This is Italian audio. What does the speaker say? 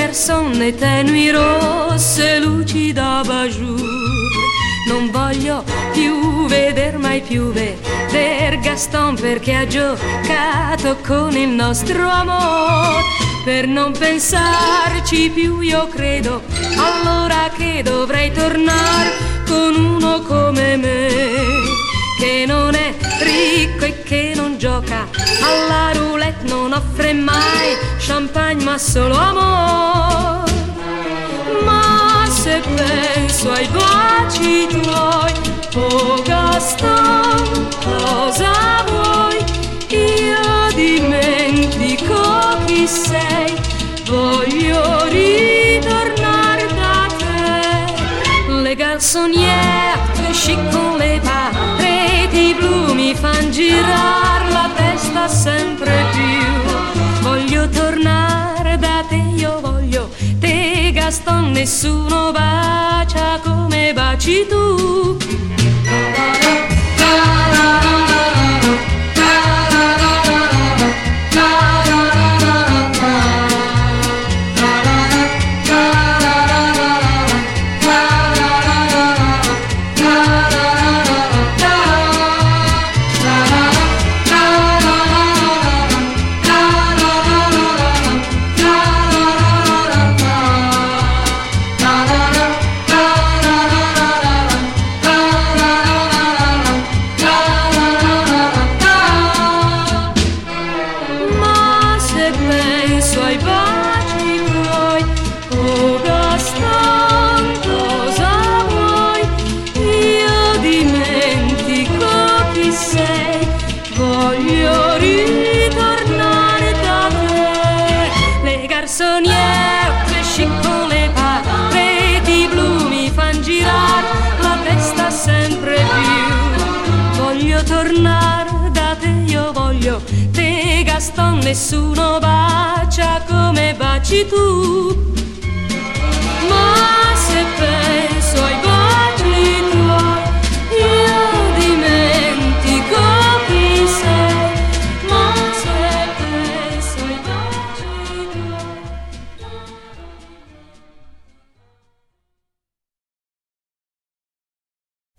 garçon nei tenui rosse luci d'abajur. Non voglio più veder, mai più veder Gaston, perché ha giocato con il nostro amor. Per non pensarci più io credo allora che dovrei tornare con uno come me, che non è ricco e che non gioca alla roulette, non offre mai champagne ma solo amor. Ma se penso ai baci tuoi, oh Gaston, cosa vuoi? Io dimentico chi sei, voglio ritornare da te. Le garçonniere chic con le pareti blu mi fan girar la testa sempre più. Voglio tornare da te, io voglio te Gaston, nessuno bacia come baci tu. Penso ai baci tuoi, oh Gaston, cosa vuoi? Io dimentico chi sei, voglio ritornare da te. Le garçonniere chic con le pareti blu mi fan girare la testa sempre più. Voglio tornare da te, io voglio te Gaston, nessuno bacia come baci tu. Ma se pensi